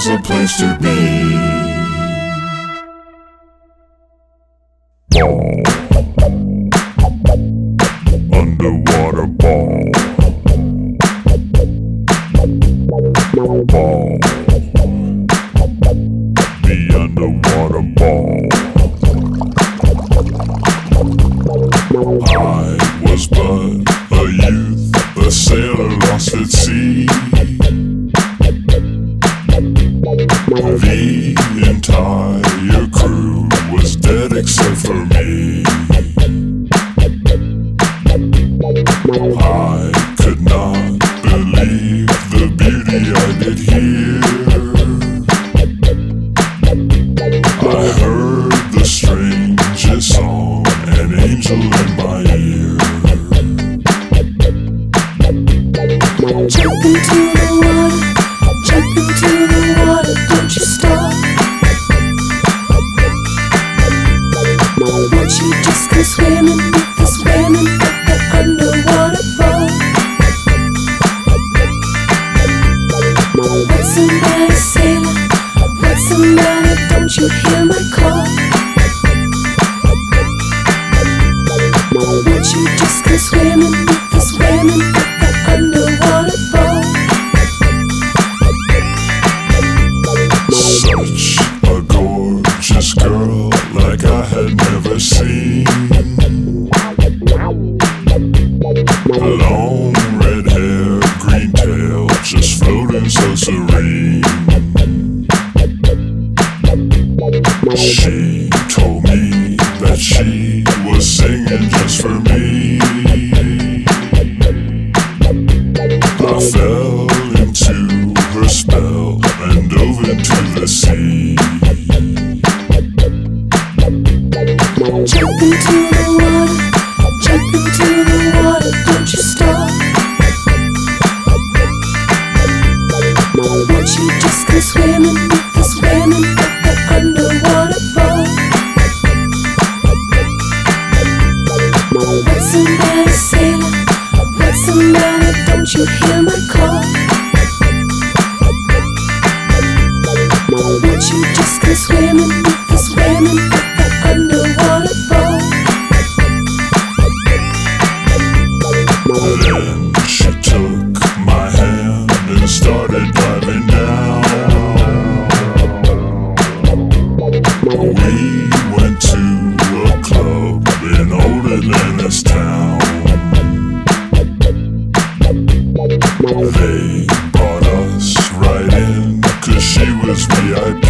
was a place to be. Ball, underwater ball, ball, the underwater ball. I was but a youth, a sailor lost at sea. The entire crew was dead except for me. I could not believe the beauty I did hear. I heard the strangest song, an angel in my ear. Jump into the water, jump into the water, don't you stop. Won't you just go swimming with us, swimming at the underwater ball. What's the matter, sailor? What's the matter? Don't you hear my call? Won't you just go swimming with us, swimming at the underwater ball. Such a gorgeous girl, like I had never seen. Long red hair, green tail, just floating so serene. She told me that she was singing just for me. I fell into her spell and dove into the sea. Jump into the water, jump into the water, don't you stop. Won't you just go swimming with us, swimming at the underwater ball. What's the matter, sailor? What's the matter? Don't you hear my call? Won't you just go swimming with us, swimming at the underwater ball. Then she took my hand and started diving down. We went to a club in old Atlantis town. They brought us right in, 'cause she was VIP.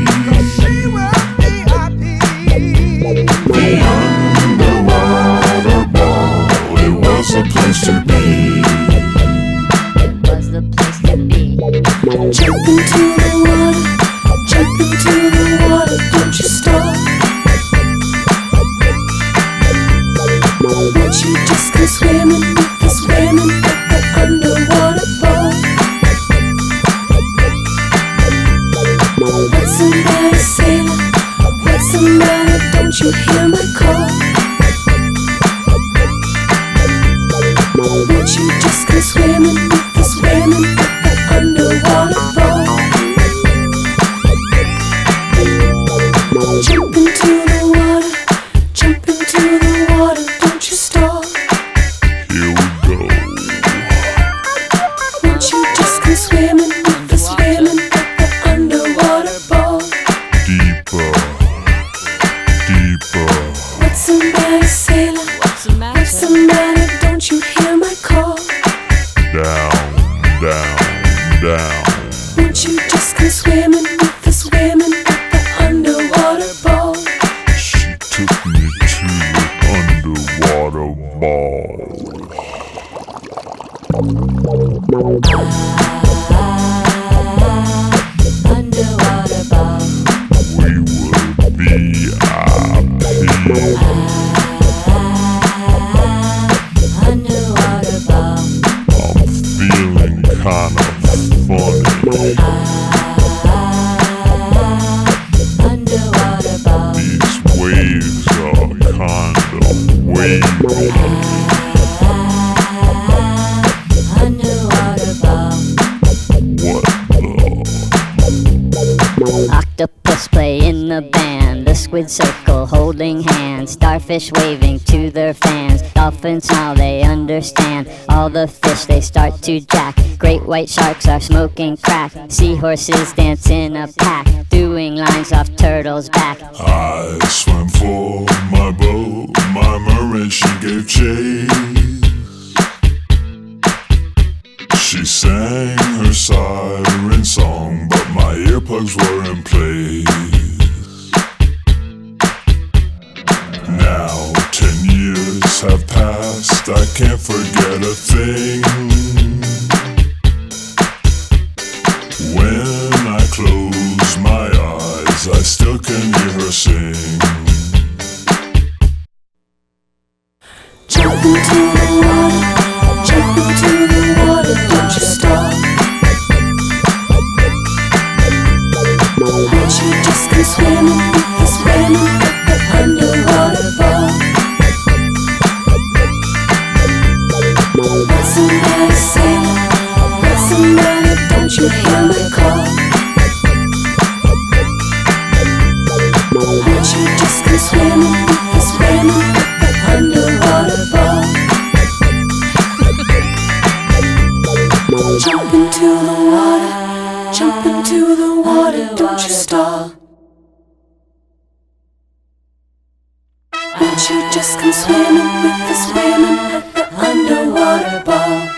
The underwater ball, it was a place to be. Was the place to be. Jump into the water, jump into the water, don't you stop. Won't you just go swimming with us, swimming at the underwater ball. What's the matter, sailor? What's the matter? Don't you hear my call? Won't you just go swimming with us, swimming at the underwater ball. Jump into the water, jump into the water, don't you stop. Here we go. Won't you just go swimming with us, swimming at the underwater ball. Deeper, deeper. What's the matter, sailor? What's the matter? What's the matter? Don't you hear my call? Down, down, down. Won't you just go swimming with us, swimming at the underwater ball. She took me to the underwater ball. Underwater ball. We were VIP. Underwater ball. I'm feeling kinda funny. Underwater ball. These waves are kinda wavy. Underwater ball. What the? liquid circle, holding hands. Starfish waving to their fans. Dolphins smile, they understand. All the fish, they start to jack. Great white sharks are smoking crack. Seahorses dance in a pack, doing lines off turtles' back. I swam for my boat, my mermaid, she gave chase. She sang her siren song, but my earplugs were in place. Now 10 years have passed, I can't forget a thing. When I close my eyes, I still can hear her sing. Jump into the water, jump into the water, don't you stop. Aren't you just come swimming with the swimming with the underwater ball? What's the matter, sailor? What's the matter? Don't you hear my call? Aren't you just come swimming with the swimming with the underwater ball? Jump into the water, jump into the water, don't you stop. Won't you just come swimming with the underwater ball?